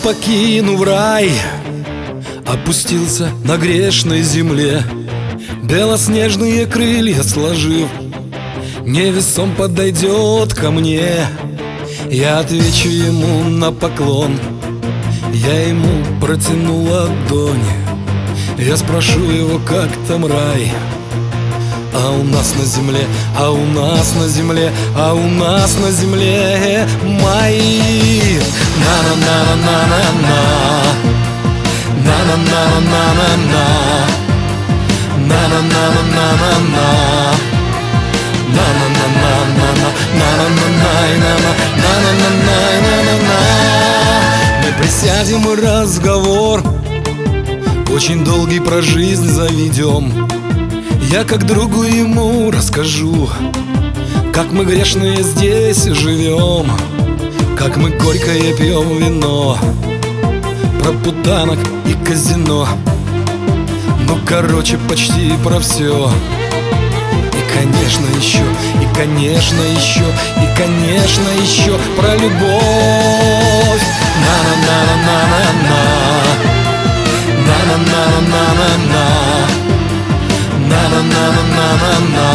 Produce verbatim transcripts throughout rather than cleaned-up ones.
покинув рай, опустился на грешной земле, белоснежные крылья сложив, невесом подойдет ко мне. Я отвечу ему на поклон, я ему протяну ладонь, я спрошу его, как там рай. А у нас на земле, а у нас на земле, а у нас на земле мои. На-на-на-на-на-на, на-на-на-на-на-на, на-на-на-на-на-на, на-на-на-на-на-на. Мы присядем и разговор очень долгий про жизнь заведем. Я как другу ему расскажу, как мы грешные здесь живем, как мы горькое пьем вино, про путанок и казино. Ну, короче, почти про все. И, конечно, еще, и, конечно, еще, и, конечно, еще про любовь. На-на-на-на-на-на, на-на-на-на-на-на, на-на-на-на-на-на,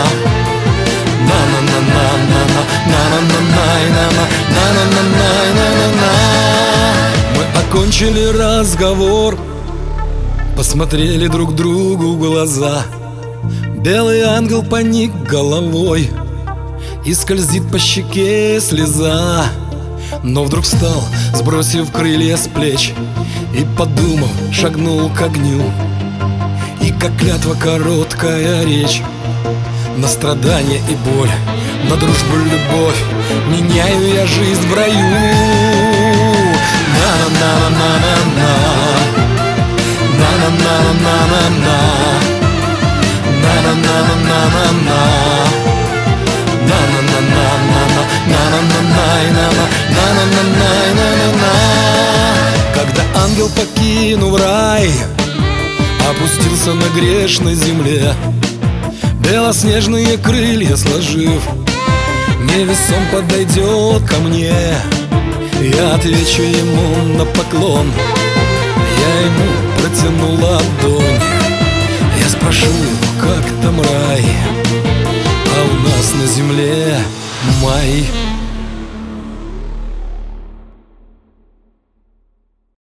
на-на-на-на-на-на. Мы окончили разговор, посмотрели друг другу в глаза. Белый ангел поник головой, и скользит по щеке слеза. Но вдруг встал, сбросив крылья с плеч, и, подумав, шагнул к огню. И как клятва короткая речь, на страдания и боль, на дружбу любовь, меняю я жизнь в раю. На-на-на-на-на-на, на-на-на-на-на-на, на-на-на-на-на-на, на-на-на-на-на-на. Когда ангел, покинув рай, опустился на грешной земле, белоснежные крылья сложив, невесом подойдет ко мне. Я отвечу ему на поклон, я ему протяну ладонь, я спрошу его, как там рай. А у нас на земле май.